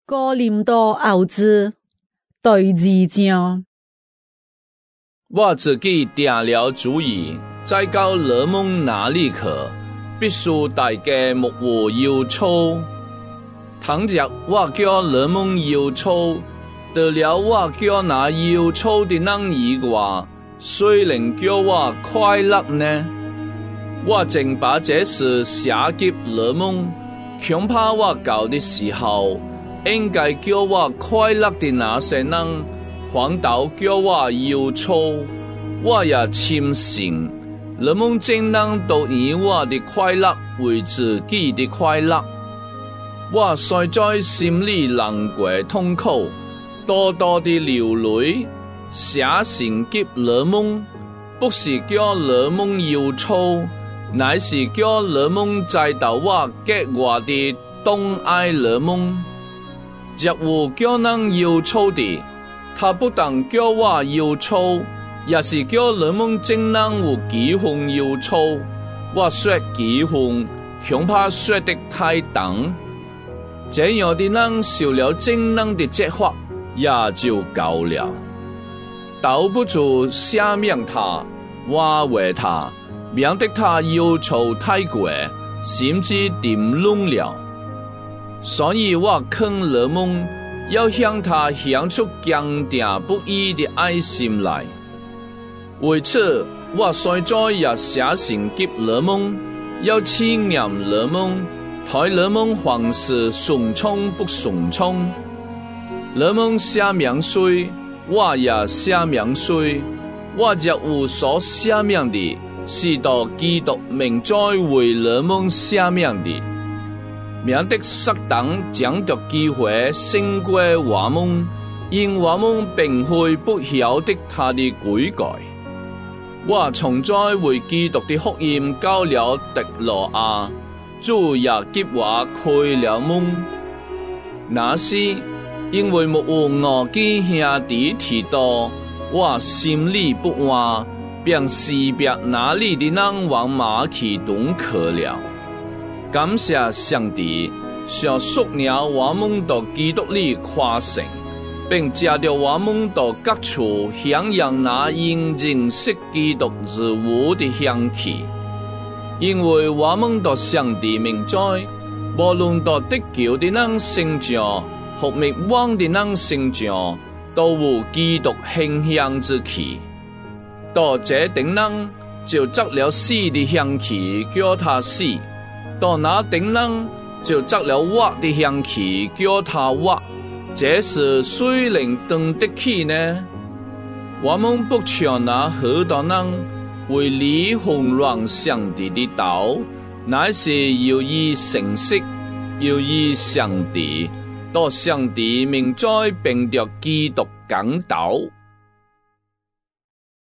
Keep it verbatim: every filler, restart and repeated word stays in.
哥林多後書第二章。 我自己定了主意，再到羅蒙哪裡去，必須大家莫有憂愁。倘若我叫羅蒙憂愁，得了我叫那憂愁的人以外，誰能叫我快樂呢？我正把這事寫給羅蒙，恐怕我到的時候，應該叫我快樂的那些人，反倒叫我憂愁。我也深信，羅蒙真人都以我的快樂為自己的快樂。我雖在心裡難過痛苦，多多的流淚，寫信給羅蒙，不是叫羅蒙憂愁，乃是叫羅蒙知道我格外的懂愛羅蒙。若有叫人憂愁的，他不但叫我憂愁，也是叫羅蒙真人有幾分憂愁。我說幾分，恐怕說得太重。這樣的人受了真人的責罰，也就夠了。倒不如赦免他，挽回他，免得他憂愁太過，甚至沉淪了。所以我勸羅蒙要向他顯出堅定不移的愛心來。為此，我雖在也寫信給羅蒙，要試驗羅蒙，睇羅蒙凡事順從不順從。羅蒙赦免誰，我也赦免誰。我若有所赦免的，是到基督名在為羅蒙赦免的，免得撒旦將得機會勝過我們，因我們並非不曉得他的詭計。我從在為基督的福音到了特羅亞，主也給我開了門。那時因為沒有我見兄弟提到，我心裡不安，便識別那裡的人往馬其頓去了。感謝上帝，想屬了我們到基督裡誇勝，並借着我們到各處宣揚那因認識基督而有的香氣。因為我們到上帝名在，無論到得救的人身上，或滅亡的人身上，都有基督馨香之氣。到這等人就執了死的香氣，叫他死；到那等人就執了活的香氣，叫他活。這事誰能當得起呢？我們不像那許多人為理混亂上帝的道，乃是要以誠實，要以上帝，到上帝名在並着基督講道。